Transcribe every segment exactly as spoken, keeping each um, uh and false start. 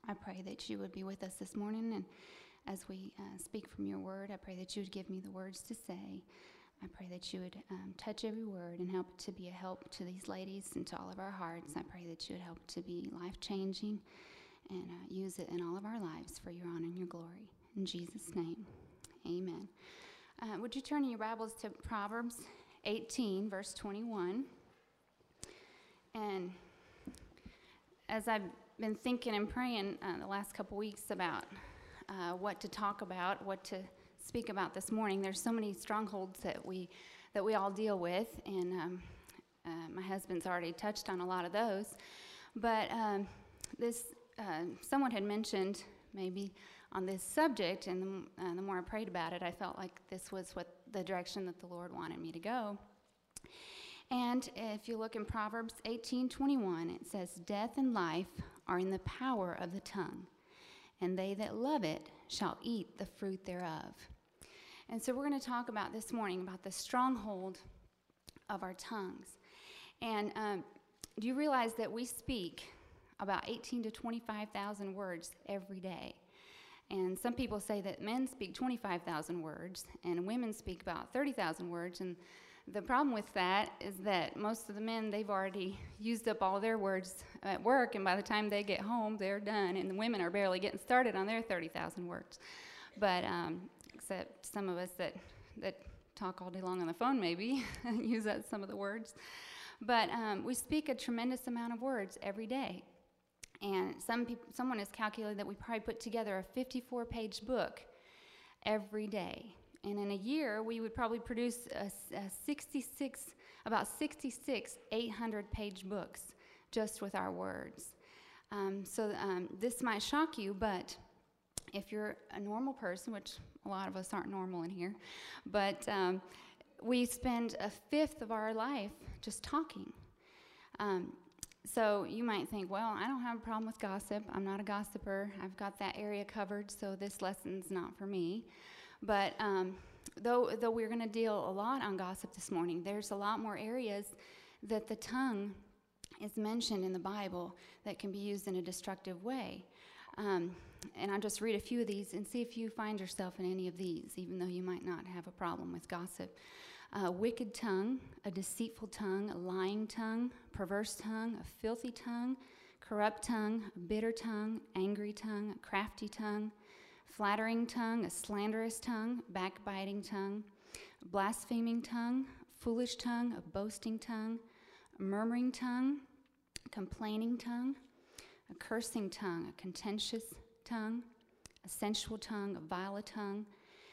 I pray that you would be with us this morning, and as we uh, speak from your word, I pray that you would give me the words to say. I pray that you would um, touch every word and help it to be a help to these ladies and to all of our hearts. I pray that you would help it to be life-changing and uh, use it in all of our lives for your honor and your glory. In Jesus' name, amen. Uh, would you turn your Bibles to Proverbs eighteen, verse twenty-one? And as I've been thinking and praying uh, the last couple weeks about uh, what to talk about, what to speak about this morning, there's so many strongholds that we that we all deal with, and um, uh, my husband's already touched on a lot of those. But um, this, uh, someone had mentioned maybe on this subject, and the, uh, the more I prayed about it, I felt like this was what the direction that the Lord wanted me to go. And if you look in Proverbs eighteen twenty-one, it says, "Death and life are in the power of the tongue, and they that love it shall eat the fruit thereof." And so we're going to talk about this morning about the stronghold of our tongues. And um, do you realize that we speak about eighteen to twenty-five thousand words every day? And some people say that men speak twenty-five thousand words and women speak about thirty thousand words. And the problem with that is that most of the men, they've already used up all their words at work, and by the time they get home, they're done. And the women are barely getting started on their thirty thousand words. But um, except some of us that, that talk all day long on the phone maybe use up some of the words. But um, we speak a tremendous amount of words every day. And some people, someone has calculated that we probably put together a fifty-four page book every day. And in a year, we would probably produce a, a sixty-six, about sixty-six eight hundred page books just with our words. Um, so um, this might shock you, but if you're a normal person, which a lot of us aren't normal in here, but um, we spend a fifth of our life just talking. Um, so you might think, well, I don't have a problem with gossip. I'm not a gossiper. I've got that area covered, so this lesson's not for me. But um, though, though we're going to deal a lot on gossip this morning, there's a lot more areas that the tongue is mentioned in the Bible that can be used in a destructive way. Um, and I'll just read a few of these and see if you find yourself in any of these, even though you might not have a problem with gossip. A wicked tongue, a deceitful tongue, a lying tongue, perverse tongue, a filthy tongue, corrupt tongue, a bitter tongue, angry tongue, a crafty tongue, flattering tongue, a slanderous tongue, backbiting tongue, a blaspheming tongue, foolish tongue, a boasting tongue, a murmuring tongue, a complaining tongue, a cursing tongue, a contentious tongue, a sensual tongue, a vile tongue,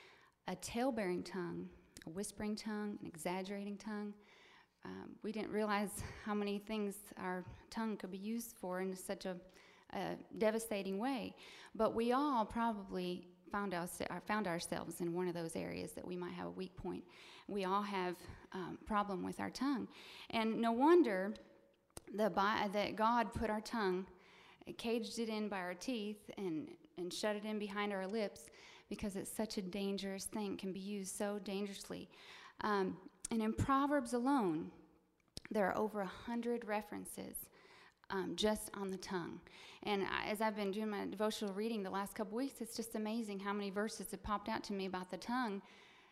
a tale-bearing tongue, a whispering tongue, an exaggerating tongue. Um, we didn't realize how many things our tongue could be used for in such a a devastating way, but we all probably found, our, found ourselves in one of those areas that we might have a weak point. We all have um, problem with our tongue, and no wonder the that God put our tongue, caged it in by our teeth, and and shut it in behind our lips, because it's such a dangerous thing, can be used so dangerously. Um, and in Proverbs alone, there are over a hundred references Um, just on the tongue. And I, as I've been doing my devotional reading the last couple weeks, it's just amazing how many verses have popped out to me about the tongue.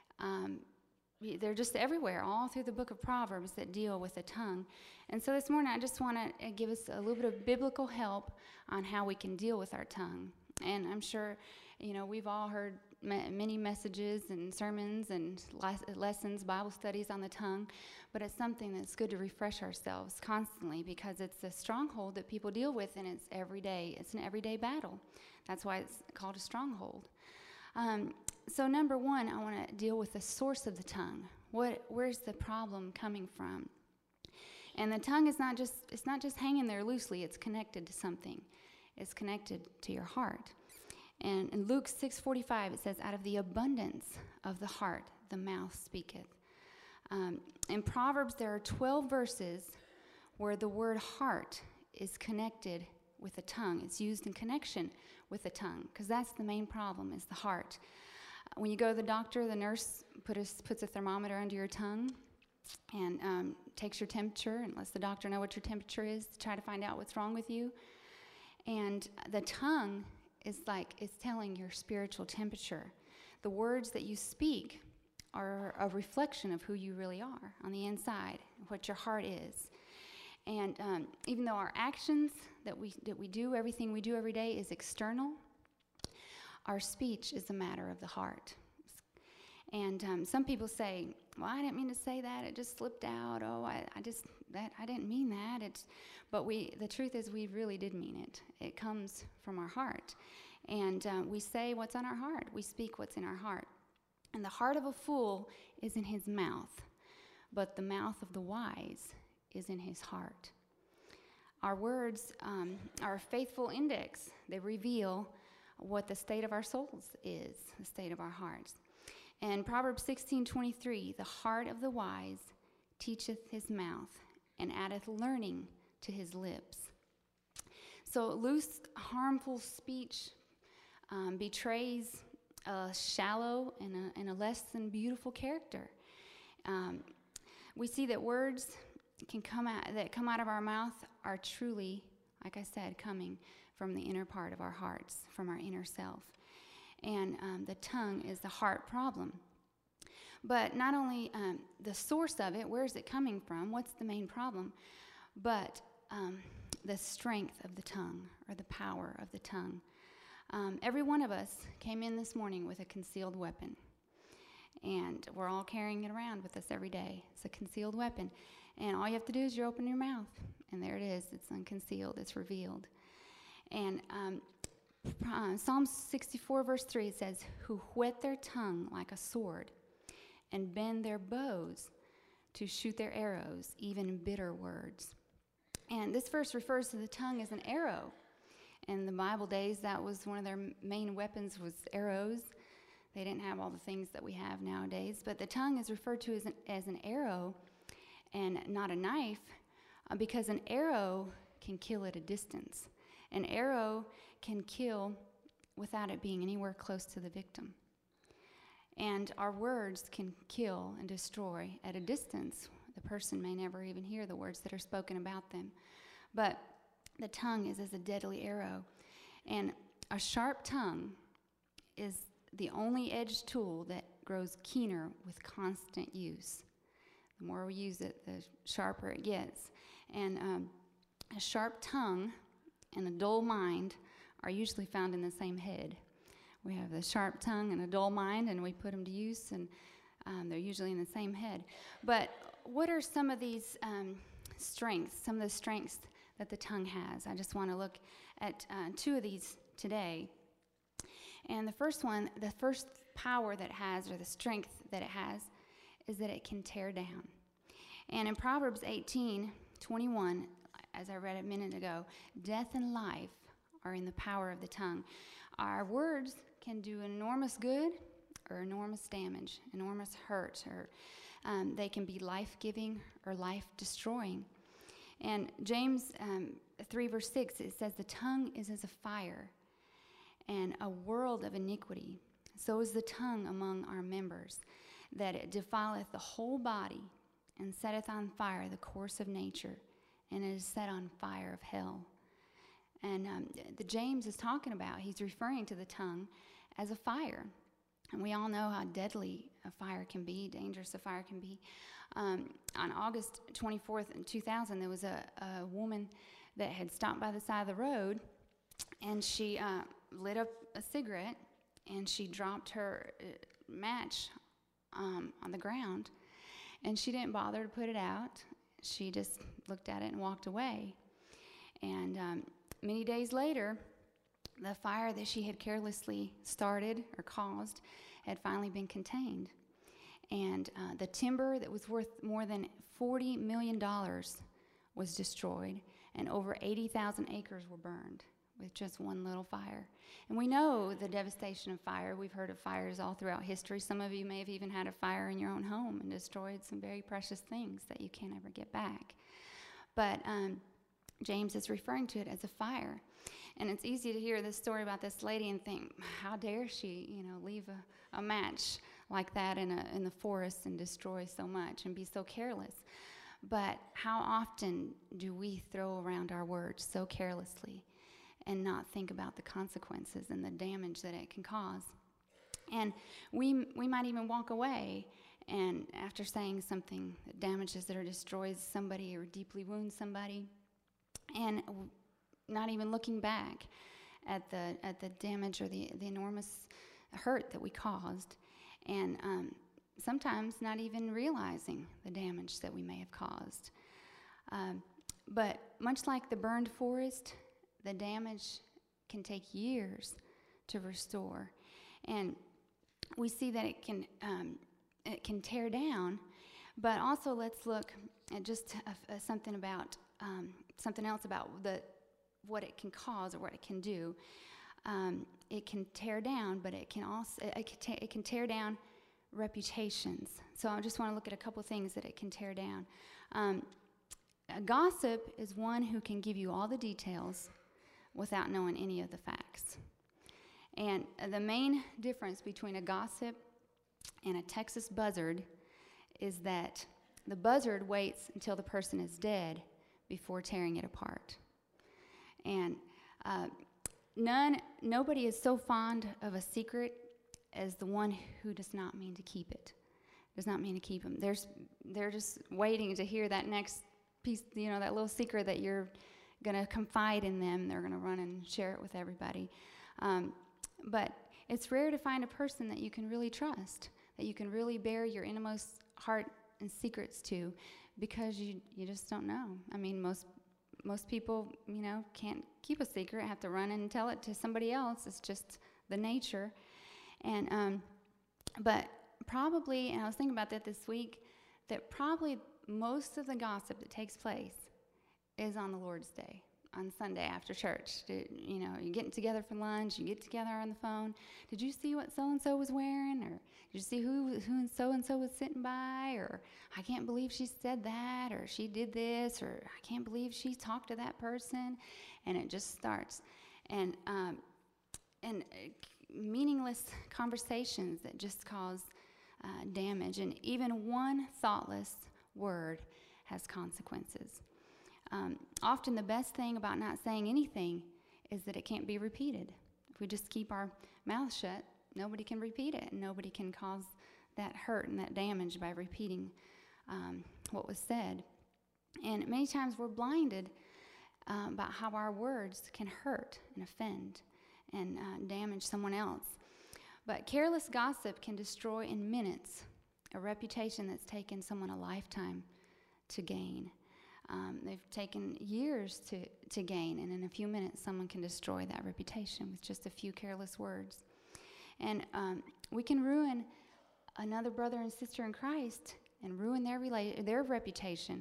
Um, they're just everywhere, all through the book of Proverbs, that deal with the tongue. And so this morning, I just want to give us a little bit of biblical help on how we can deal with our tongue. And I'm sure, you know, we've all heard ma- many messages and sermons and les- lessons, Bible studies on the tongue, but it's something that's good to refresh ourselves constantly, because it's a stronghold that people deal with, and it's every day. It's an everyday battle. That's why it's called a stronghold. Um, so number one, I want to deal with the source of the tongue. What, where's the problem coming from? And the tongue is not just, it's not just hanging there loosely. It's connected to something. It's connected to your heart. And in Luke six forty-five, it says, "Out of the abundance of the heart, the mouth speaketh." Um, in Proverbs, there are twelve verses where the word heart is connected with the tongue. It's used in connection with the tongue, because that's the main problem, is the heart. When you go to the doctor, the nurse put a, puts a thermometer under your tongue and um, takes your temperature and lets the doctor know what your temperature is to try to find out what's wrong with you. And the tongue is like, it's telling your spiritual temperature. The words that you speak are a reflection of who you really are on the inside, what your heart is. And um, even though our actions that we that we do, everything we do every day is external, our speech is a matter of the heart. And um, some people say, well, I didn't mean to say that. It just slipped out. Oh, I, I just, that I didn't mean that. It's, but we, the truth is we really did mean it. It comes from our heart. And uh, we say what's on our heart. We speak what's in our heart. And the heart of a fool is in his mouth, but the mouth of the wise is in his heart. Our words um, are a faithful index. They reveal what the state of our souls is, the state of our hearts. And Proverbs sixteen twenty-three, the heart of the wise teacheth his mouth, and addeth learning to his lips. So loose, harmful speech um, betrays a shallow and a, and a less than beautiful character. Um, we see that words can come out that come out of our mouth are truly, like I said, coming from the inner part of our hearts, from our inner self. And um, the tongue is the heart problem. But not only um, the source of it, where is it coming from, what's the main problem, but um, the strength of the tongue, or the power of the tongue. Um, every one of us came in this morning with a concealed weapon. And we're all carrying it around with us every day. It's a concealed weapon. And all you have to do is you open your mouth, and there it is. It's unconcealed. It's revealed. And um, uh, Psalm sixty-four, verse three, it says, who whet their tongue like a sword and bend their bows to shoot their arrows, even bitter words. And this verse refers to the tongue as an arrow. In the Bible days, that was one of their main weapons, was arrows. They didn't have all the things that we have nowadays, but the tongue is referred to as an, as an arrow and not a knife, uh, because an arrow can kill at a distance. An arrow can kill without it being anywhere close to the victim. And our words can kill and destroy at a distance. The person may never even hear the words that are spoken about them. But the tongue is as a deadly arrow. And a sharp tongue is the only edged tool that grows keener with constant use. The more we use it, the sharper it gets. And um, a sharp tongue and a dull mind are usually found in the same head. We have the sharp tongue and a dull mind, and we put them to use, and um, they're usually in the same head. But what are some of these um, strengths, some of the strengths that the tongue has? I just want to look at uh, two of these today. And the first one, the first power that it has, or the strength that it has, is that it can tear down. And in Proverbs eighteen twenty-one, as I read a minute ago, death and life are in the power of the tongue. Our words can do enormous good or enormous damage, enormous hurt, or um, they can be life-giving or life-destroying. And James um, three, verse six, it says, the tongue is as a fire and a world of iniquity. So is the tongue among our members, that it defileth the whole body, and setteth on fire the course of nature, and it is set on fire of hell. And um, the James is talking about, he's referring to the tongue as a fire. And we all know how deadly a fire can be, dangerous a fire can be. Um, on August twenty-fourth, two thousand, there was a, a woman that had stopped by the side of the road, and she uh, lit up a cigarette, and she dropped her uh, match um, on the ground, and she didn't bother to put it out. She just looked at it and walked away. And um, many days later, the fire that she had carelessly started or caused had finally been contained. And uh, the timber that was worth more than forty million dollars was destroyed, and over eighty thousand acres were burned with just one little fire. And we know the devastation of fire. We've heard of fires all throughout history. Some of you may have even had a fire in your own home and destroyed some very precious things that you can't ever get back. But um, James is referring to it as a fire. And it's easy to hear this story about this lady and think, how dare she, you know, leave a, a match like that in, a, in the forest and destroy so much and be so careless. But how often do we throw around our words so carelessly? and not think about the consequences and the damage that it can cause. And we we might even walk away, and after saying something that damages or destroys somebody or deeply wounds somebody, and not even looking back at the at the damage or the, the enormous hurt that we caused, and um, sometimes not even realizing the damage that we may have caused. Um, but much like the burned forest, the damage can take years to restore. And we see that it can um, it can tear down, but also let's look at just a, a something about um, something else about the what it can cause or what it can do. Um, it can tear down, but it can also it can, ta- it can tear down reputations. So I just want to look at a couple things that it can tear down. Um, a gossip is one who can give you all the details without knowing any of the facts. And the main difference between a gossip and a Texas buzzard is that the buzzard waits until the person is dead before tearing it apart. And uh, none, nobody is so fond of a secret as the one who does not mean to keep it, does not mean to keep them. There's, they're just waiting to hear that next piece, you know, that little secret that you're going to confide in them. They're going to run and share it with everybody. Um, But it's rare to find a person that you can really trust, that you can really bare your innermost heart and secrets to, because you you just don't know. I mean, most most people, you know, can't keep a secret, have to run and tell it to somebody else. It's just the nature. And um, but probably, and I was thinking about that this week, that probably most of the gossip that takes place is on the Lord's Day. On Sunday after church. Did, you know, you're getting together for lunch, you get together on the phone. Did you see what so-and-so was wearing? Or did you see who who so-and-so was sitting by? Or I can't believe she said that, or she did this, or I can't believe she talked to that person. And it just starts. And, um, and uh, meaningless conversations that just cause uh, damage. And even one thoughtless word has consequences. Um, often the best thing about not saying anything is that it can't be repeated. If we just keep our mouth shut, nobody can repeat it, and nobody can cause that hurt and that damage by repeating um, what was said. And many times we're blinded uh, about how our words can hurt and offend and uh, damage someone else. But careless gossip can destroy in minutes a reputation that's taken someone a lifetime to gain. Um, they've taken years to, to gain, and in a few minutes someone can destroy that reputation with just a few careless words. And um, we can ruin another brother and sister in Christ and ruin their rela- their reputation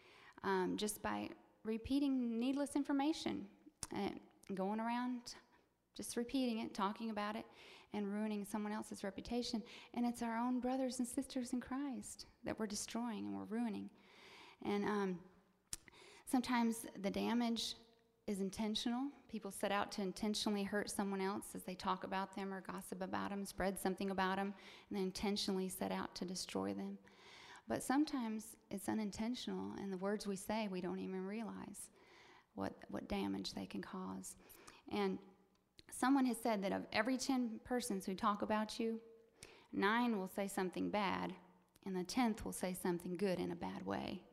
um, just by repeating needless information and going around just repeating it, talking about it, and ruining someone else's reputation. And it's our own brothers and sisters in Christ that we're destroying and we're ruining. And um, sometimes the damage is intentional. People set out to intentionally hurt someone else as they talk about them or gossip about them, spread something about them, and they intentionally set out to destroy them. But sometimes it's unintentional, and the words we say, we don't even realize what, what damage they can cause. And someone has said that of every ten persons who talk about you, nine will say something bad, and the tenth will say something good in a bad way.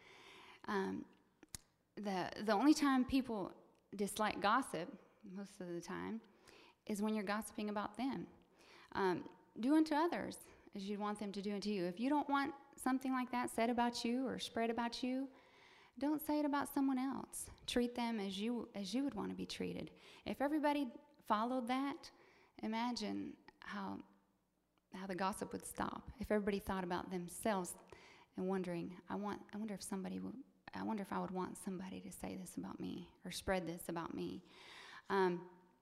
Um, the the only time people dislike gossip, most of the time, is when you're gossiping about them. Um, do unto others as you'd want them to do unto you. If you don't want something like that said about you or spread about you, don't say it about someone else. Treat them as you as you would want to be treated. If everybody followed that, imagine how how the gossip would stop. If everybody thought about themselves and wondering, I want I wonder if somebody would I wonder if I would want somebody to say this about me or spread this about me. Um,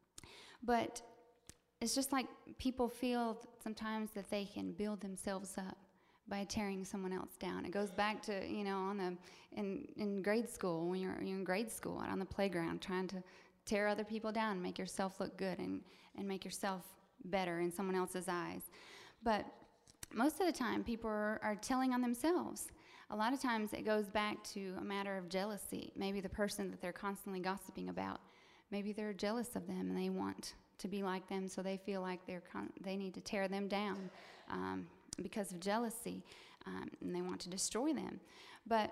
but it's just like people feel sometimes that they can build themselves up by tearing someone else down. It goes back to, you know, on the in, in grade school, when you're, you're in grade school, out on the playground, trying to tear other people down, make yourself look good and, and make yourself better in someone else's eyes. But most of the time, people are, are telling on themselves. A lot of times it goes back to a matter of jealousy. Maybe the person that they're constantly gossiping about, maybe they're jealous of them and they want to be like them, so they feel like they're con- they need to tear them down um, because of jealousy, um, and they want to destroy them. But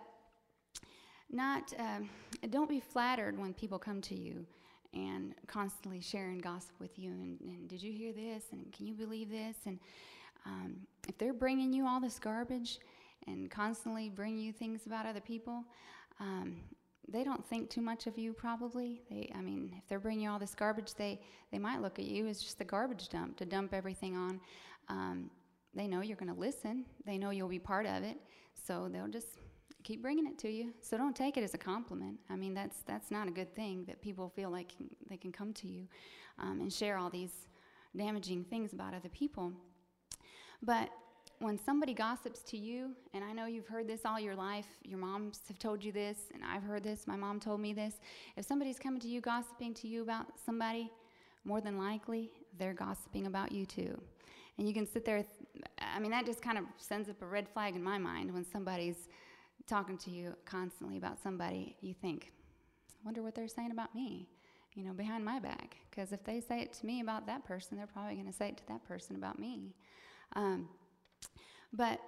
not um, don't be flattered when people come to you and constantly sharing gossip with you, and, and did you hear this, and can you believe this, and um, if they're bringing you all this garbage and constantly bring you things about other people, um, they don't think too much of you probably. They, I mean, if they're bringing you all this garbage, they, they might look at you as just a garbage dump to dump everything on. Um, they know you're going to listen. They know you'll be part of it, so they'll just keep bringing it to you. So don't take it as a compliment. I mean, that's that's not a good thing that people feel like they can come to you um, and share all these damaging things about other people. But when somebody gossips to you, and I know you've heard this all your life, your moms have told you this, and I've heard this, my mom told me this, if somebody's coming to you gossiping to you about somebody, more than likely they're gossiping about you too. And you can sit there, I mean, that just kind of sends up a red flag in my mind when somebody's talking to you constantly about somebody. You think, I wonder what they're saying about me, you know, behind my back. Because if they say it to me about that person, they're probably going to say it to that person about me. Um, But,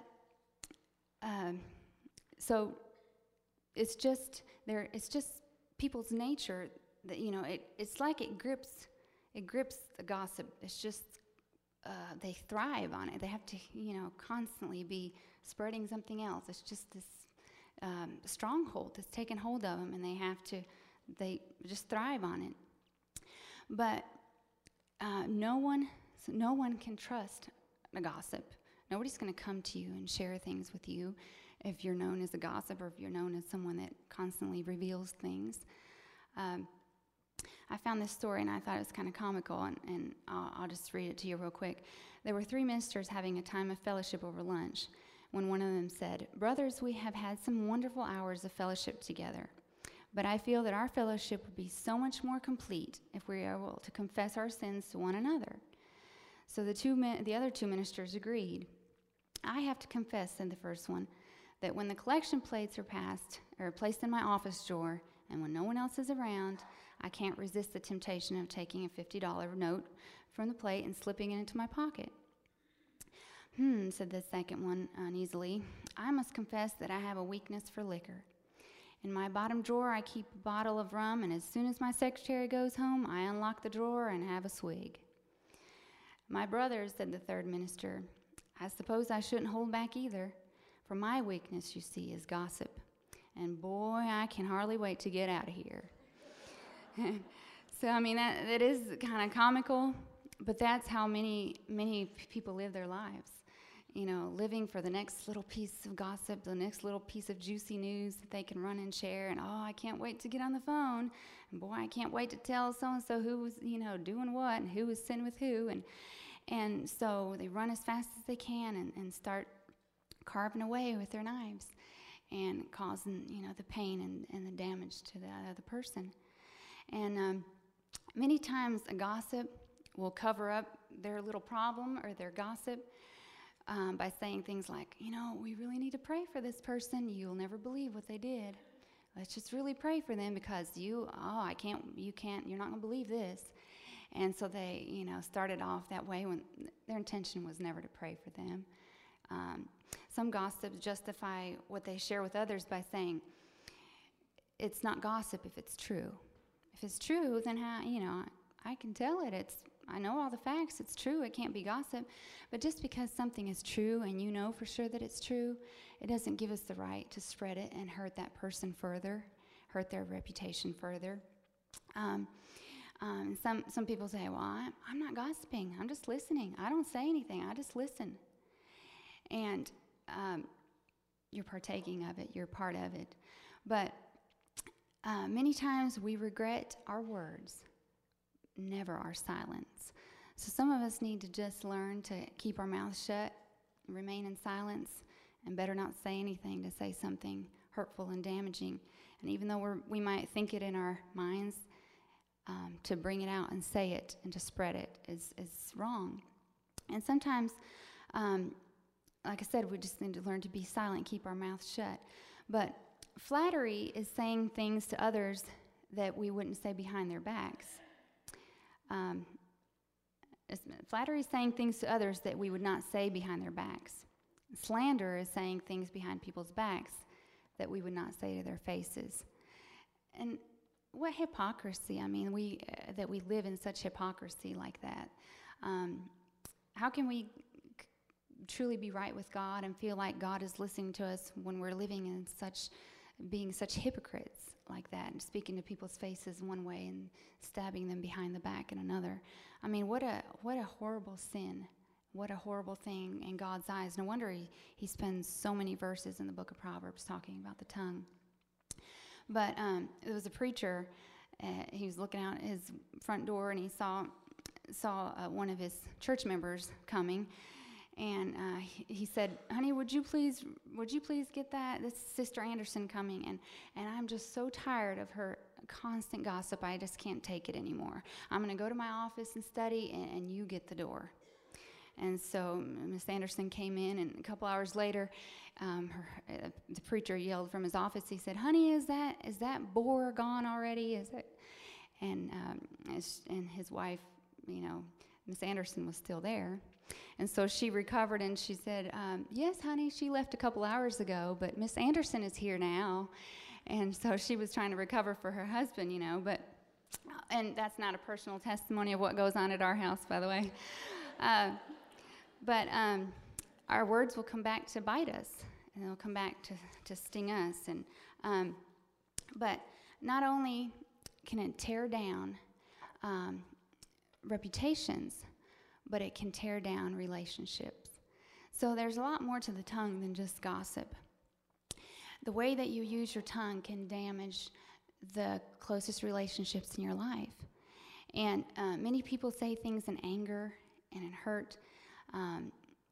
um, so it's just there. It's just people's nature that, you know, it, it's like it grips, it grips the gossip. It's just, uh, they thrive on it. They have to, you know, constantly be spreading something else. It's just this um, stronghold that's taken hold of them, and they have to, they just thrive on it. But uh, no one, no one can trust a gossip. Nobody's going to come to you and share things with you if you're known as a gossip or if you're known as someone that constantly reveals things. Um, I found this story, and I thought it was kind of comical, and, and I'll, I'll just read it to you real quick. There were three ministers having a time of fellowship over lunch when one of them said, "Brothers, we have had some wonderful hours of fellowship together, but I feel that our fellowship would be so much more complete if we were able to confess our sins to one another." So the two, the other two ministers agreed. "I have to confess," said the first one, "that when the collection plates are passed or placed in my office drawer, and when no one else is around, I can't resist the temptation of taking a fifty dollar note from the plate and slipping it into my pocket." "Hmm," said the second one uneasily, "I must confess that I have a weakness for liquor. In my bottom drawer, I keep a bottle of rum, and as soon as my secretary goes home, I unlock the drawer and have a swig." "My brothers," said the third minister, "I suppose I shouldn't hold back either, for my weakness, you see, is gossip. And boy, I can hardly wait to get out of here." So, I mean, that, that is kind of comical, but that's how many, many people live their lives. You know, living for the next little piece of gossip, the next little piece of juicy news that they can run and share. And, oh, I can't wait to get on the phone. And, boy, I can't wait to tell so-and-so who was, you know, doing what and who was sitting with who. And And so they run as fast as they can and, and start carving away with their knives and causing, you know, the pain and, and the damage to the other person. And um, many times a gossip will cover up their little problem or their gossip um, by saying things like, you know, "We really need to pray for this person. You'll never believe what they did. Let's just really pray for them because you, oh, I can't, you can't, you're not going to believe this." And so they, you know, started off that way when their intention was never to pray for them. Um, some gossips justify what they share with others by saying, "It's not gossip if it's true. If it's true, then how, you know, I can tell it. It's, I know all the facts. It's true. It can't be gossip." But just because something is true and you know for sure that it's true, it doesn't give us the right to spread it and hurt that person further, hurt their reputation further. Um, Um, some some people say, "Well, I, I'm not gossiping. I'm just listening. I don't say anything. I just listen." And um, you're partaking of it. You're part of it. But uh, many times we regret our words, never our silence. So some of us need to just learn to keep our mouths shut, remain in silence, and better not say anything to say something hurtful and damaging. And even though we're, we might think it in our minds, Um, to bring it out and say it and to spread it is, is wrong. And sometimes, um, like I said, we just need to learn to be silent, keep our mouths shut. But flattery is saying things to others that we wouldn't say behind their backs. Um, flattery is saying things to others that we would not say behind their backs. Slander is saying things behind people's backs that we would not say to their faces. And what hypocrisy! I mean, we uh, that we live in such hypocrisy like that. Um, how can we c- truly be right with God and feel like God is listening to us when we're living in such, being such hypocrites like that, and speaking to people's faces one way and stabbing them behind the back in another? I mean, what a what a horrible sin. What a horrible thing in God's eyes. No wonder he, he spends so many verses in the book of Proverbs talking about the tongue. But um, there was a preacher, uh, he was looking out his front door, and he saw saw uh, one of his church members coming, and uh, he, he said, "Honey, would you please, would you please get that? This is Sister Anderson coming, and, and I'm just so tired of her constant gossip. I just can't take it anymore. I'm going to go to my office and study, and, and you get the door." And so Miss Anderson came in, and a couple hours later, um, her, uh, the preacher yelled from his office. He said, "Honey, is that is that bore gone already? Is it?" And um, as, and his wife, you know, Miss Anderson was still there, and so she recovered, and she said, um, "Yes, honey, she left a couple hours ago, but Miss Anderson is here now." And so she was trying to recover for her husband, you know. But and that's not a personal testimony of what goes on at our house, by the way. Uh, But um, our words will come back to bite us, and they'll come back to, to sting us. And um, but not only can it tear down um, reputations, but it can tear down relationships. So there's a lot more to the tongue than just gossip. The way that you use your tongue can damage the closest relationships in your life. And uh, many people say things in anger and in hurt, Um,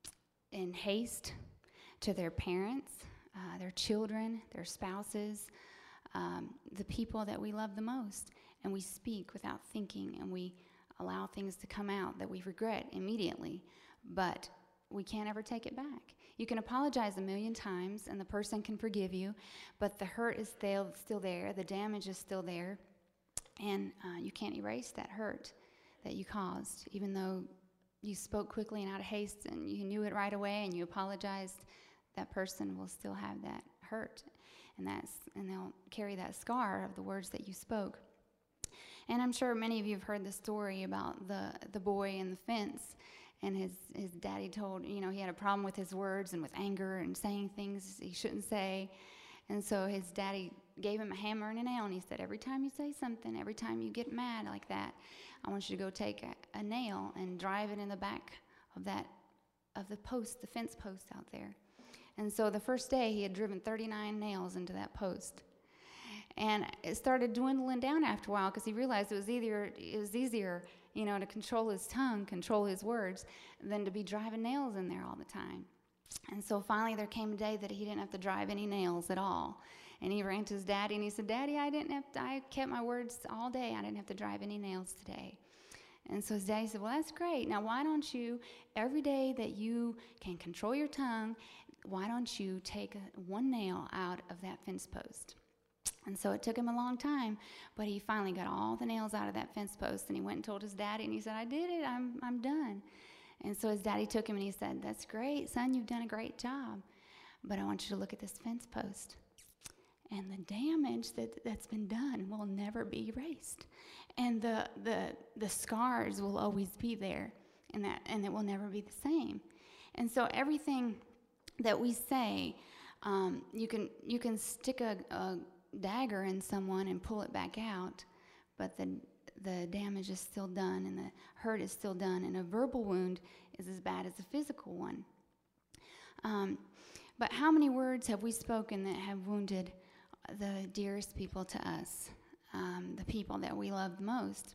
in haste to their parents, uh, their children, their spouses, um, the people that we love the most. And we speak without thinking, and we allow things to come out that we regret immediately, but we can't ever take it back. You can apologize a million times, and the person can forgive you, but the hurt is still, still there, the damage is still there, and uh, you can't erase that hurt that you caused, even though you spoke quickly and out of haste, and you knew it right away, and you apologized. That person will still have that hurt, and that's and they'll carry that scar of the words that you spoke. And I'm sure many of you have heard the story about the the boy in the fence, and his his daddy told, you know, he had a problem with his words and with anger and saying things he shouldn't say, and so his daddy gave him a hammer and a nail, and he said, every time you say something, every time you get mad like that, I want you to go take a, a nail and drive it in the back of that, of the post, the fence post out there. And so the first day he had driven thirty-nine nails into that post. And it started dwindling down after a while because he realized it was easier, it was easier, you know, to control his tongue, control his words, than to be driving nails in there all the time. And so finally there came a day that he didn't have to drive any nails at all. And he ran to his daddy, and he said, "Daddy, I didn't have to, I kept my words all day. I didn't have to drive any nails today." And so his daddy said, "Well, that's great. Now, why don't you, every day that you can control your tongue, why don't you take a, one nail out of that fence post?" And so it took him a long time, but he finally got all the nails out of that fence post, and he went and told his daddy, and he said, "I did it. I'm I'm done." And so his daddy took him, and he said, "That's great, son. You've done a great job. But I want you to look at this fence post. And the damage that, that's been done will never be erased. And the the the scars will always be there, and that and it will never be the same." And so everything that we say, um, you can you can stick a, a dagger in someone and pull it back out, but the the damage is still done, and the hurt is still done, and a verbal wound is as bad as a physical one. Um, but how many words have we spoken that have wounded the dearest people to us, um, the people that we love the most?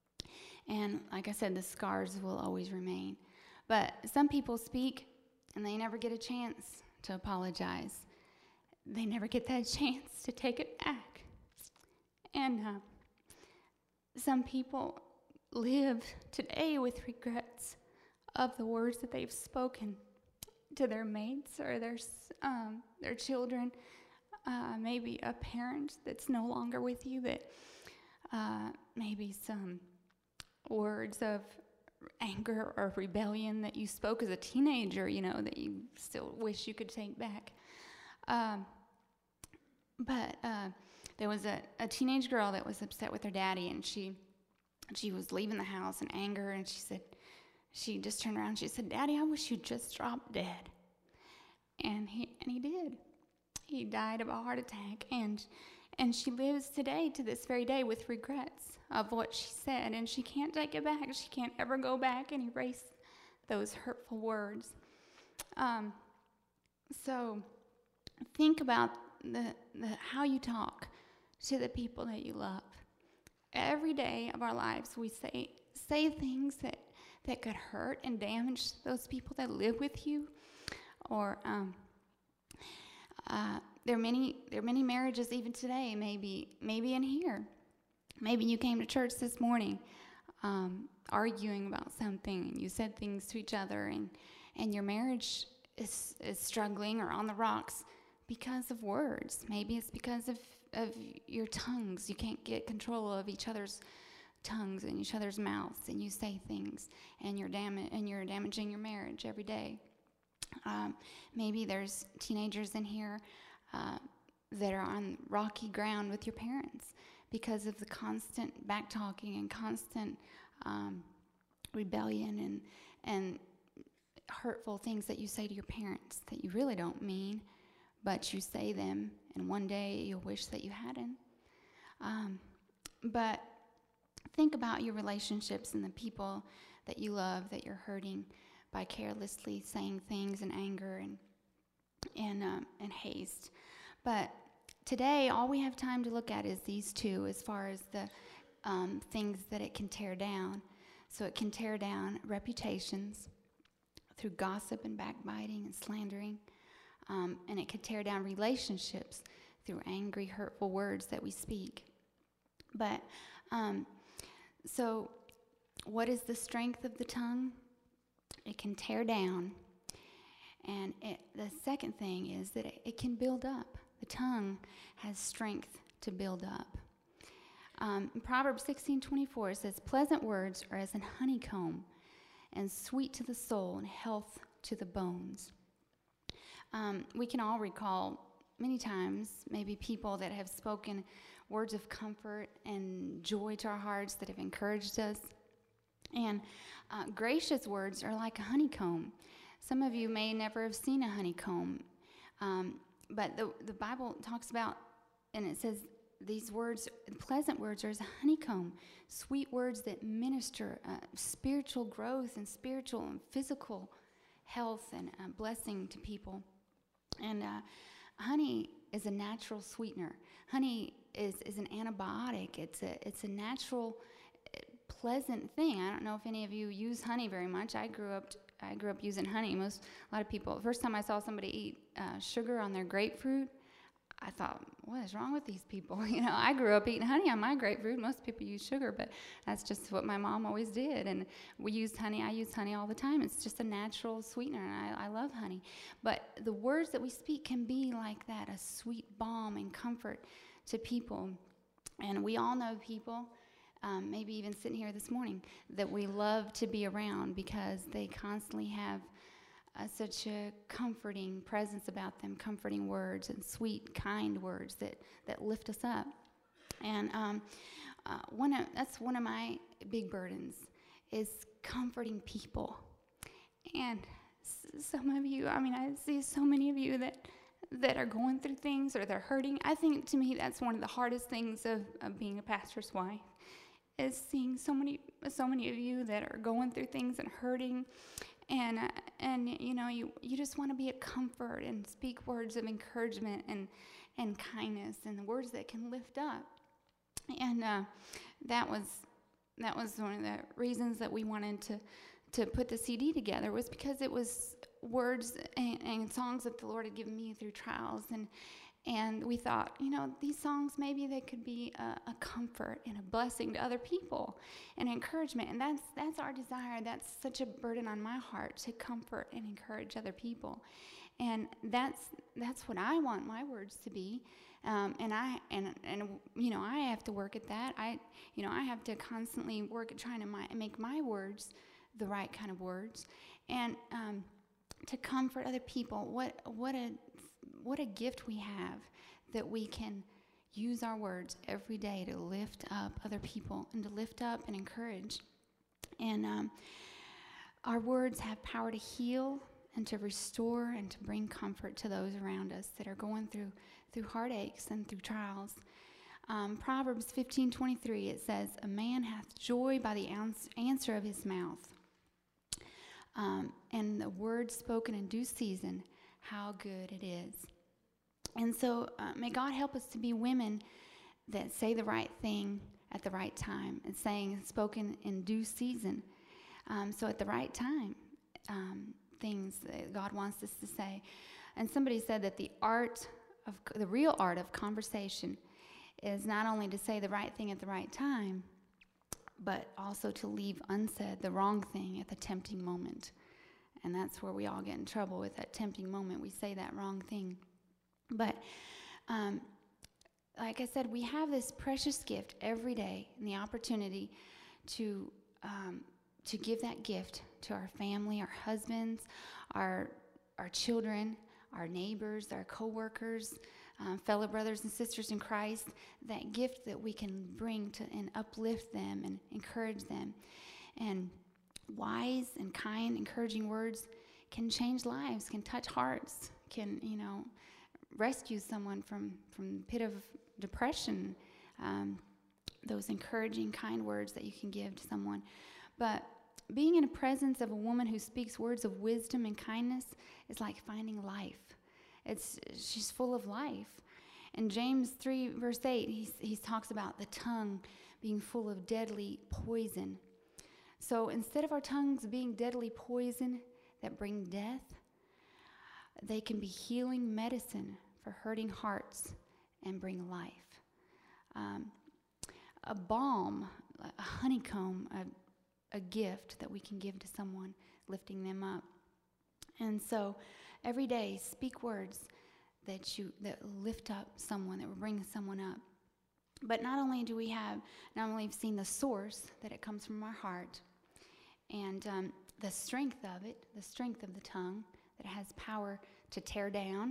And like I said, the scars will always remain. But some people speak, and they never get a chance to apologize. They never get that chance to take it back. And uh, some people live today with regrets of the words that they've spoken to their mates or their um, their children. Uh, maybe a parent that's no longer with you that uh, maybe some words of anger or rebellion that you spoke as a teenager, you know, that you still wish you could take back. Um, but uh, there was a, a teenage girl that was upset with her daddy, and she she was leaving the house in anger, and she said, she just turned around and she said, "Daddy, I wish you'd just drop dead." And he and he did. He died of a heart attack, and and she lives today to this very day with regrets of what she said, and she can't take it back. She can't ever go back and erase those hurtful words. Um, so think about the, the how you talk to the people that you love. Every day of our lives, we say say things that, that could hurt and damage those people that live with you. Or um, uh, there are many there are many marriages even today, maybe maybe in here. Maybe you came to church this morning um, arguing about something, and you said things to each other, and, and your marriage is, is struggling or on the rocks because of words. Maybe it's because of, of your tongues. You can't get control of each other's tongues and each other's mouths, and you say things, and you're dam- and you're damaging your marriage every day. Um, maybe there's teenagers in here uh, that are on rocky ground with your parents because of the constant back-talking and constant um, rebellion and and hurtful things that you say to your parents that you really don't mean, but you say them, and one day you'll wish that you hadn't. Um, but think about your relationships and the people that you love that you're hurting by carelessly saying things in anger and and um, and haste. But today, all we have time to look at is these two as far as the um, things that it can tear down. So it can tear down reputations through gossip and backbiting and slandering. Um, and it can tear down relationships through angry, hurtful words that we speak. But, um, so what is the strength of the tongue? It can tear down. And it, the second thing is that it, it can build up. The tongue has strength to build up. Um, in Proverbs sixteen twenty-four, it says, "Pleasant words are as an honeycomb, and sweet to the soul, and health to the bones." Um, we can all recall many times maybe people that have spoken words of comfort and joy to our hearts that have encouraged us. And uh, gracious words are like a honeycomb. Some of you may never have seen a honeycomb. Um, But the the Bible talks about, and it says these words, pleasant words are as a honeycomb, sweet words that minister uh, spiritual growth and spiritual and physical health and uh, blessing to people. And uh, honey is a natural sweetener. Honey is, is an antibiotic. It's a it's a natural, pleasant thing. I don't know if any of you use honey very much. I grew up. T- I grew up using honey. Most, a lot of people, the first time I saw somebody eat uh, sugar on their grapefruit, I thought, what is wrong with these people? You know, I grew up eating honey on my grapefruit. Most people use sugar, but that's just what my mom always did. And we used honey. I use honey all the time. It's just a natural sweetener, and I, I love honey. But the words that we speak can be like that, a sweet balm and comfort to people. And we all know people, Um, maybe even sitting here this morning, that we love to be around because they constantly have uh, such a comforting presence about them, comforting words and sweet, kind words that, that lift us up. And um, uh, one of, that's one of my big burdens is comforting people. And s- some of you, I mean, I see so many of you that that are going through things or they're hurting. I think to me that's one of the hardest things of, of being a pastor's wife, is seeing so many, so many of you that are going through things and hurting, and uh, and you know you you just want to be a comfort and speak words of encouragement and and kindness and words that can lift up, and uh, that was that was one of the reasons that we wanted to to put the C D together, was because it was words and, and songs that the Lord had given me through trials. And And we thought, you know, these songs, maybe they could be a, a comfort and a blessing to other people and encouragement. And that's that's our desire. That's such a burden on my heart, to comfort and encourage other people. And that's that's what I want my words to be. Um, and I and and you know I have to work at that. I you know I have to constantly work at trying to my, make my words the right kind of words, and um, to comfort other people. What what a what a gift we have that we can use our words every day to lift up other people and to lift up and encourage. And um, our words have power to heal and to restore and to bring comfort to those around us that are going through through heartaches and through trials. Um, Proverbs fifteen twenty-three, it says, "A man hath joy by the answer of his mouth, um, and the word spoken in due season, how good it is." And so uh, may God help us to be women that say the right thing at the right time, and saying spoken in due season. Um, so at the right time, um, things that God wants us to say. And somebody said that the art of, the real art of conversation is not only to say the right thing at the right time, but also to leave unsaid the wrong thing at the tempting moment. And that's where we all get in trouble with that tempting moment. We say that wrong thing. But um, like I said, we have this precious gift every day, and the opportunity to um, to give that gift to our family, our husbands, our our children, our neighbors, our coworkers, um, fellow brothers and sisters in Christ. That gift that we can bring to and uplift them and encourage them. And wise and kind, encouraging words can change lives, can touch hearts, can, you know, rescue someone from from the pit of depression. Um, those encouraging, kind words that you can give to someone. But being in the presence of a woman who speaks words of wisdom and kindness is like finding life. It's she's full of life. In James three, verse eight, he, he talks about the tongue being full of deadly poison. So instead of our tongues being deadly poison that bring death, they can be healing medicine for hurting hearts and bring life. Um, a balm, a honeycomb, a, a gift that we can give to someone, lifting them up. And so every day, speak words that you that lift up someone, that will bring someone up. But not only do we have, not only have seen the source, that it comes from our heart, and um, the strength of it, the strength of the tongue, that it has power to tear down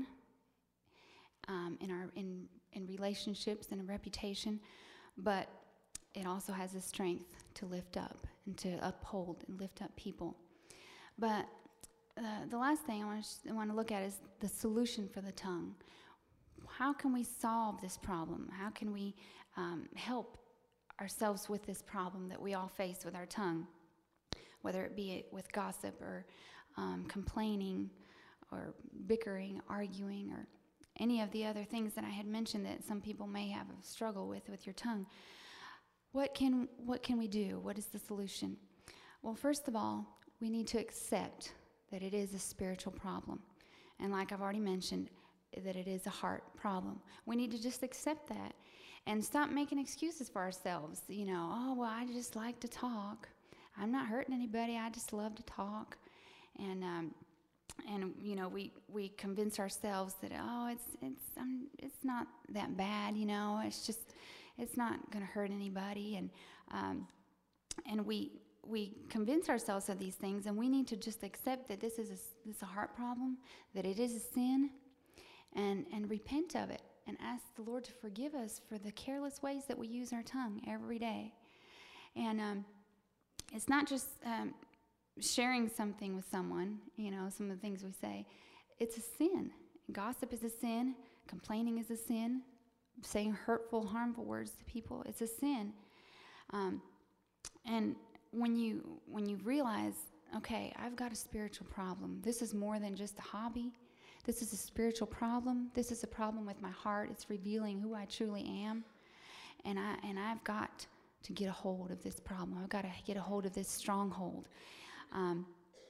um, in our in in relationships and a reputation, but it also has the strength to lift up and to uphold and lift up people. But uh, the last thing I want to I want to look at is the solution for the tongue. How can we solve this problem? How can we um, help ourselves with this problem that we all face with our tongue, whether it be with gossip or um, complaining or bickering, arguing, or any of the other things that I had mentioned that some people may have a struggle with with your tongue. What can what can we do? What is the solution? Well, first of all, we need to accept that it is a spiritual problem. And like I've already mentioned, that it is a heart problem. We need to just accept that and stop making excuses for ourselves. You know, oh, well, I just like to talk. I'm not hurting anybody. I just love to talk. And, um, and you know, we, we convince ourselves that, oh, it's it's um, it's not that bad, you know. It's just, it's not going to hurt anybody. And um, and we we convince ourselves of these things, and we need to just accept that this is a, this is a heart problem, that it is a sin, and and repent of it, and ask the Lord to forgive us for the careless ways that we use our tongue every day. And um, it's not just um, sharing something with someone, you know, some of the things we say. It's a sin. Gossip is a sin. Complaining is a sin. Saying hurtful, harmful words to people, it's a sin. Um, and when you when you realize, okay, I've got a spiritual problem. This is more than just a hobby. This is a spiritual problem. This is a problem with my heart. It's revealing who I truly am. And I and I've got to get a hold of this problem. I've got to get a hold of this stronghold. Um,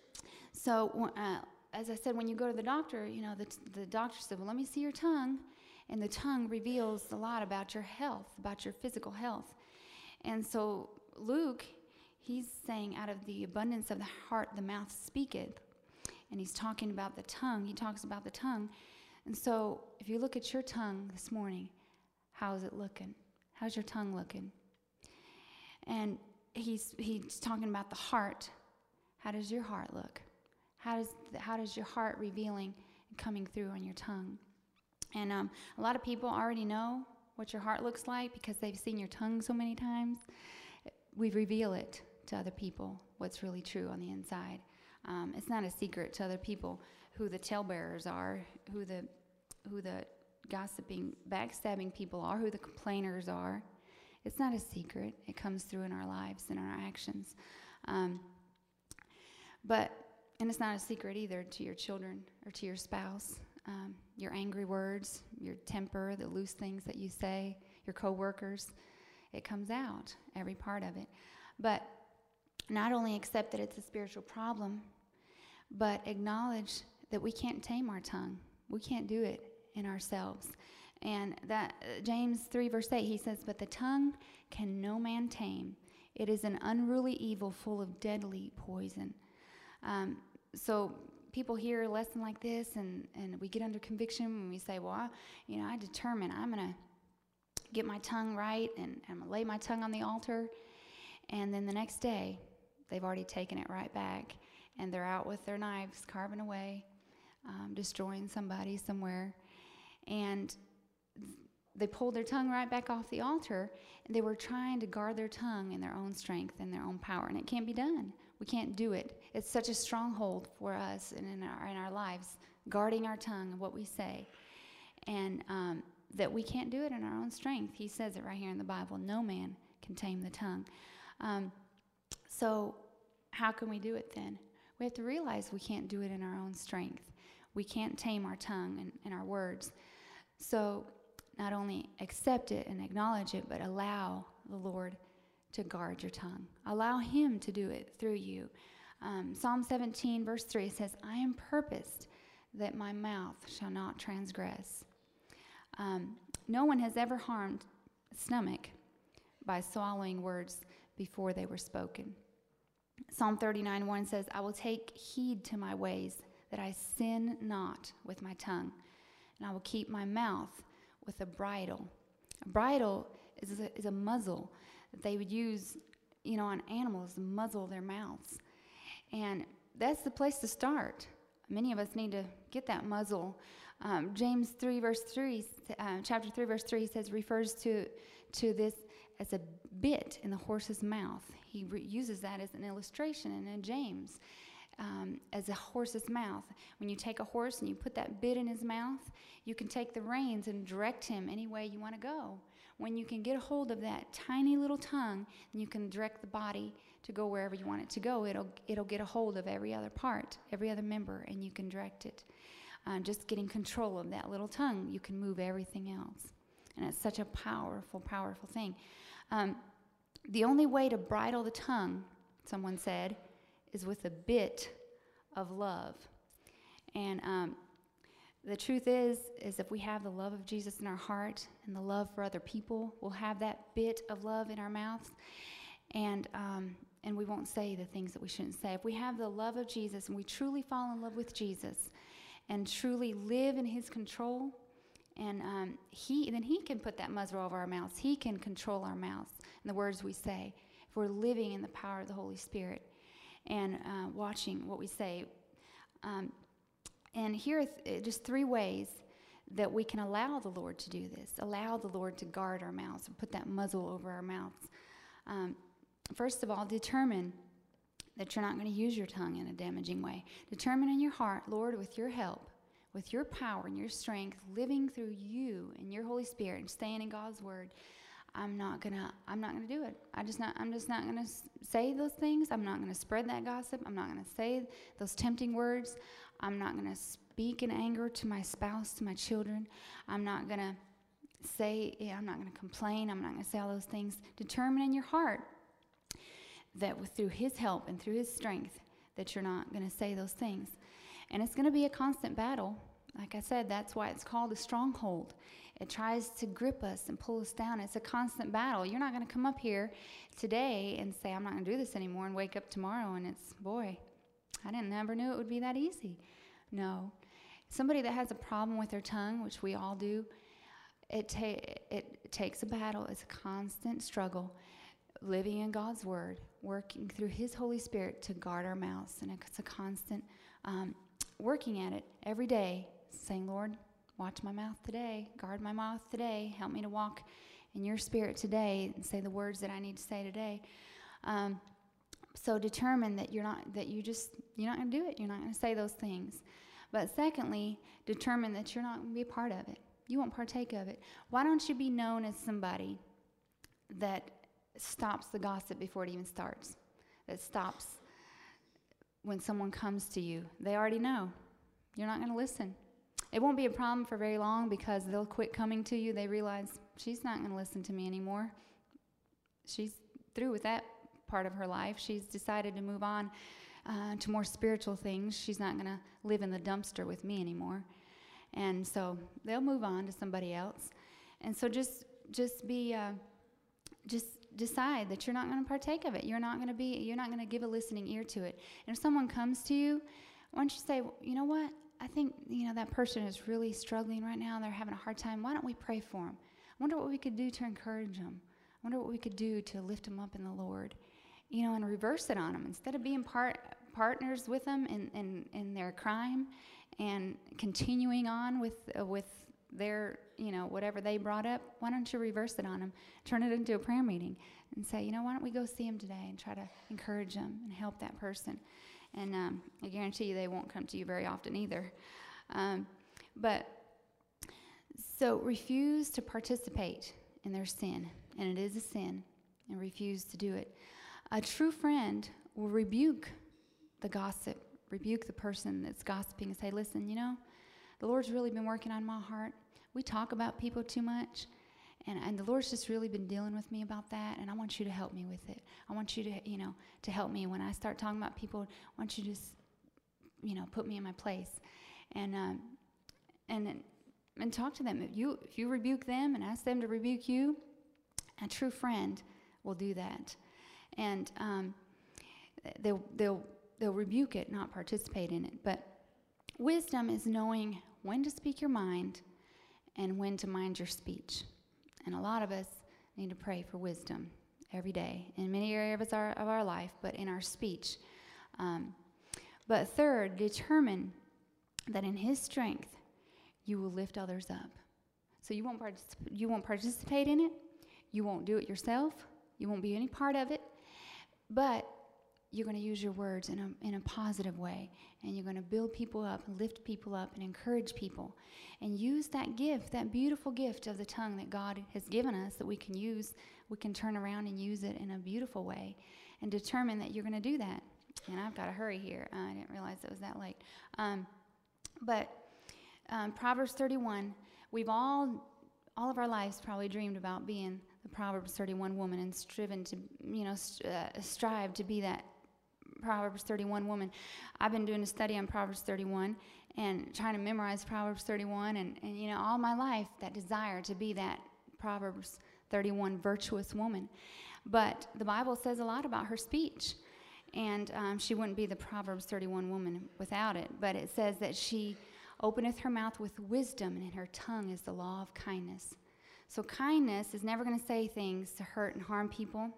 so uh, as I said, when you go to the doctor, you know, the, the doctor said, well, let me see your tongue. And the tongue reveals a lot about your health, about your physical health. And so Luke, he's saying, out of the abundance of the heart, the mouth speaketh. and he's talking about the tongue. He talks about the tongue. And so if you look at your tongue this morning, how is it looking? How's your tongue looking? And he's he's talking about the heart. How does your heart look? How does how does your heart revealing and coming through on your tongue? And um, a lot of people already know what your heart looks like because they've seen your tongue so many times. We reveal it to other people, what's really true on the inside. Um, it's not a secret to other people who the talebearers are, who the who the gossiping, backstabbing people are, who the complainers are. It's not a secret. It comes through in our lives and in our actions. Um, but, and it's not a secret either to your children or to your spouse. Um, your angry words, your temper, the loose things that you say, your coworkers, it comes out, every part of it. But not only accept that it's a spiritual problem, but acknowledge that we can't tame our tongue. We can't do it in ourselves. And that uh, James three verse eight, he says, "But the tongue can no man tame. It is an unruly evil full of deadly poison." Um, so people hear a lesson like this, and, and we get under conviction when we say, well, I, you know, I determine I'm going to get my tongue right, and I'm going to lay my tongue on the altar. And then the next day, they've already taken it right back, and they're out with their knives, carving away, um, destroying somebody somewhere. And they pulled their tongue right back off the altar, and they were trying to guard their tongue in their own strength and their own power, and it can't be done. We can't do it. It's such a stronghold for us and in our in our lives, guarding our tongue and what we say, and um, that we can't do it in our own strength. He says it right here in the Bible. No man can tame the tongue. Um, so how can we do it then? We have to realize we can't do it in our own strength. We can't tame our tongue and, and our words. So not only accept it and acknowledge it, but allow the Lord to guard your tongue. Allow him to do it through you. Um, Psalm seventeen verse three says, "I am purposed that my mouth shall not transgress." Um, no one has ever harmed stomach by swallowing words before they were spoken. Psalm thirty-nine one says, "I will take heed to my ways, that I sin not with my tongue, and I will keep my mouth with a bridle." A bridle is a, is a muzzle that they would use, you know, on animals to muzzle their mouths. And that's the place to start. Many of us need to get that muzzle. Um, James three verse three, uh, chapter three verse three says, refers to to this as a bit in the horse's mouth. He re- uses that as an illustration, and in James, um, as a horse's mouth. When you take a horse and you put that bit in his mouth, you can take the reins and direct him any way you want to go. When you can get a hold of that tiny little tongue, and you can direct the body to go wherever you want it to go, it'll it'll get a hold of every other part, every other member, and you can direct it. Um, just getting control of that little tongue, you can move everything else. And it's such a powerful, powerful thing. Um, the only way to bridle the tongue, someone said, is with a bit of love. And um, the truth is, is if we have the love of Jesus in our heart and the love for other people, we'll have that bit of love in our mouths, and um, and we won't say the things that we shouldn't say. If we have the love of Jesus and we truly fall in love with Jesus and truly live in his control, and um, he then he can put that muzzle over our mouths. He can control our mouths and the words we say if we're living in the power of the Holy Spirit and uh, watching what we say. Um, And here are th- just three ways that we can allow the Lord to do this, allow the Lord to guard our mouths and put that muzzle over our mouths. Um, first of all, determine that you're not going to use your tongue in a damaging way. Determine in your heart, Lord, with your help, with your power and your strength, living through you and your Holy Spirit and staying in God's Word, I'm not gonna. I'm not gonna do it. I just not. I'm just not gonna say those things. I'm not gonna spread that gossip. I'm not gonna say those tempting words. I'm not gonna speak in anger to my spouse, to my children. I'm not gonna say. Yeah, I'm not gonna complain. I'm not gonna say all those things. Determine in your heart that with, through His help and through His strength, that you're not gonna say those things. And it's gonna be a constant battle. Like I said, that's why it's called a stronghold. It tries to grip us and pull us down. It's a constant battle. You're not going to come up here today and say, I'm not going to do this anymore, and wake up tomorrow and it's, boy, I didn't never knew it would be that easy. No. Somebody that has a problem with their tongue, which we all do, it, ta- it takes a battle. It's a constant struggle, living in God's word, working through his Holy Spirit to guard our mouths. And it's a constant um, working at it every day, saying, Lord, watch my mouth today, guard my mouth today, help me to walk in your spirit today and say the words that I need to say today. Um, so determine that you're not, that you just, you're not going to do it. You're not going to say those things. But secondly, determine that you're not going to be a part of it. You won't partake of it. Why don't you be known as somebody that stops the gossip before it even starts, that stops when someone comes to you? They already know. You're not going to listen. It won't be a problem for very long because they'll quit coming to you. They realize she's not going to listen to me anymore. She's through with that part of her life. She's decided to move on uh, to more spiritual things. She's not going to live in the dumpster with me anymore. And so they'll move on to somebody else. And so just just be uh, just decide that you're not going to partake of it. You're not going to be. You're not going to give a listening ear to it. And if someone comes to you, why don't you say, well, you know what? I think, you know, that person is really struggling right now. They're having a hard time. Why don't we pray for them? I wonder what we could do to encourage them. I wonder what we could do to lift them up in the Lord, you know, and reverse it on them. Instead of being part partners with them in, in, in their crime and continuing on with uh, with their, you know, whatever they brought up, why don't you reverse it on them? Turn it into a prayer meeting and say, you know, why don't we go see them today and try to encourage them and help that person? And um, I guarantee you they won't come to you very often either. Um, but so refuse to participate in their sin, and it is a sin, and refuse to do it. A true friend will rebuke the gossip, rebuke the person that's gossiping and say, listen, you know, the Lord's really been working on my heart. We talk about people too much. And, and the Lord's just really been dealing with me about that, and I want you to help me with it. I want you to, you know, to help me. When I start talking about people, I want you to just, you know, put me in my place. And um, and and talk to them. If you, if you rebuke them and ask them to rebuke you, a true friend will do that. And um, they'll, they'll, they'll rebuke it, not participate in it. But wisdom is knowing when to speak your mind and when to mind your speech. And a lot of us need to pray for wisdom every day in many areas of our, of our life, but in our speech. Um, but third, determine that in his strength, you will lift others up. So you won't, particip- you won't participate in it. You won't do it yourself. You won't be any part of it. But you're going to use your words in a, in a positive way. And you're going to build people up, lift people up, and encourage people. And use that gift, that beautiful gift of the tongue that God has given us that we can use. We can turn around and use it in a beautiful way. And determine that you're going to do that. And I've got to hurry here. Uh, I didn't realize it was that late. Um, but um, Proverbs thirty-one, we've all, all of our lives probably dreamed about being the Proverbs thirty-one woman and striven to, you know, st- uh, strive to be that Proverbs thirty-one woman. I've been doing a study on Proverbs thirty-one and trying to memorize Proverbs thirty-one, and, and you know, all my life, that desire to be that Proverbs thirty-one virtuous woman. But the Bible says a lot about her speech, and um, she wouldn't be the Proverbs thirty-one woman without it. But it says that she openeth her mouth with wisdom, and in her tongue is the law of kindness. So kindness is never going to say things to hurt and harm people,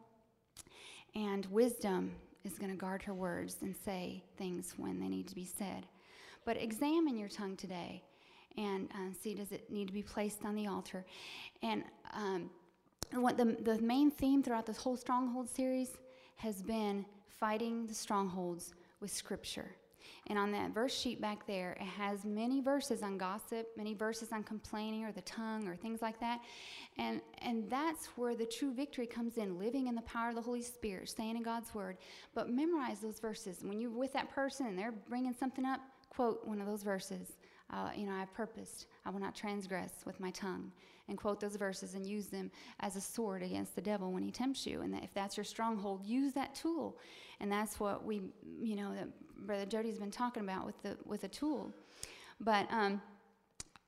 and wisdom is going to guard her words and say things when they need to be said. But examine your tongue today and uh, see, does it need to be placed on the altar? And um, what the, the main theme throughout this whole Stronghold series has been fighting the strongholds with Scripture. And on that verse sheet back there, it has many verses on gossip, many verses on complaining or the tongue or things like that. And and that's where the true victory comes in, living in the power of the Holy Spirit, staying in God's Word. But memorize those verses. When you're with that person and they're bringing something up, quote one of those verses. Uh, you know, I have purposed, I will not transgress with my tongue. And quote those verses and use them as a sword against the devil when he tempts you. And that if that's your stronghold, use that tool. And that's what we, you know, that Brother Jody's been talking about with the with a tool. But um,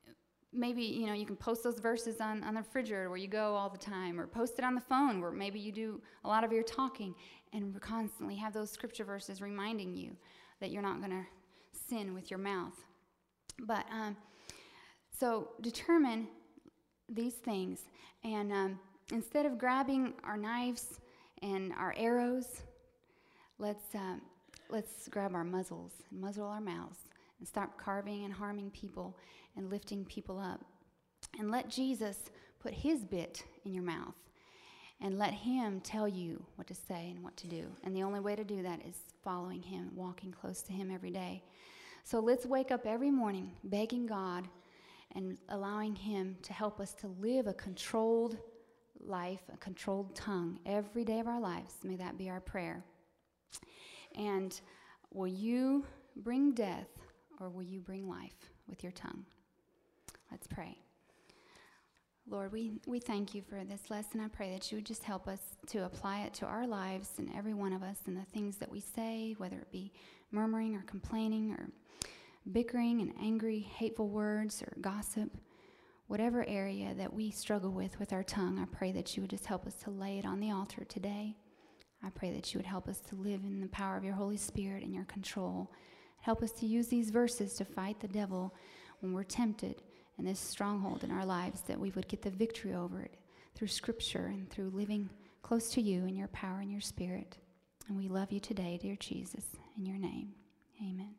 maybe, you know, you can post those verses on, on the refrigerator where you go all the time, or post it on the phone where maybe you do a lot of your talking, and constantly have those scripture verses reminding you that you're not going to sin with your mouth. But um, so determine these things, and um, instead of grabbing our knives and our arrows, let's um, let's grab our muzzles and muzzle our mouths and stop carving and harming people and lifting people up. And let Jesus put his bit in your mouth and let him tell you what to say and what to do. And the only way to do that is following him, walking close to him every day. So let's wake up every morning begging God and allowing him to help us to live a controlled life, a controlled tongue every day of our lives. May that be our prayer. And will you bring death or will you bring life with your tongue? Let's pray. Lord, we, we thank you for this lesson. I pray that you would just help us to apply it to our lives and every one of us, and the things that we say, whether it be murmuring or complaining or bickering and angry, hateful words or gossip, whatever area that we struggle with with our tongue. I pray that you would just help us to lay it on the altar today. I pray that you would help us to live in the power of your Holy Spirit and your control. Help us to use these verses to fight the devil when we're tempted, and this stronghold in our lives, that we would get the victory over it through Scripture and through living close to you in your power and your Spirit. And we love you today, dear Jesus, in your name. Amen.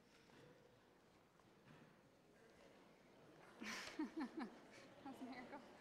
That's a miracle.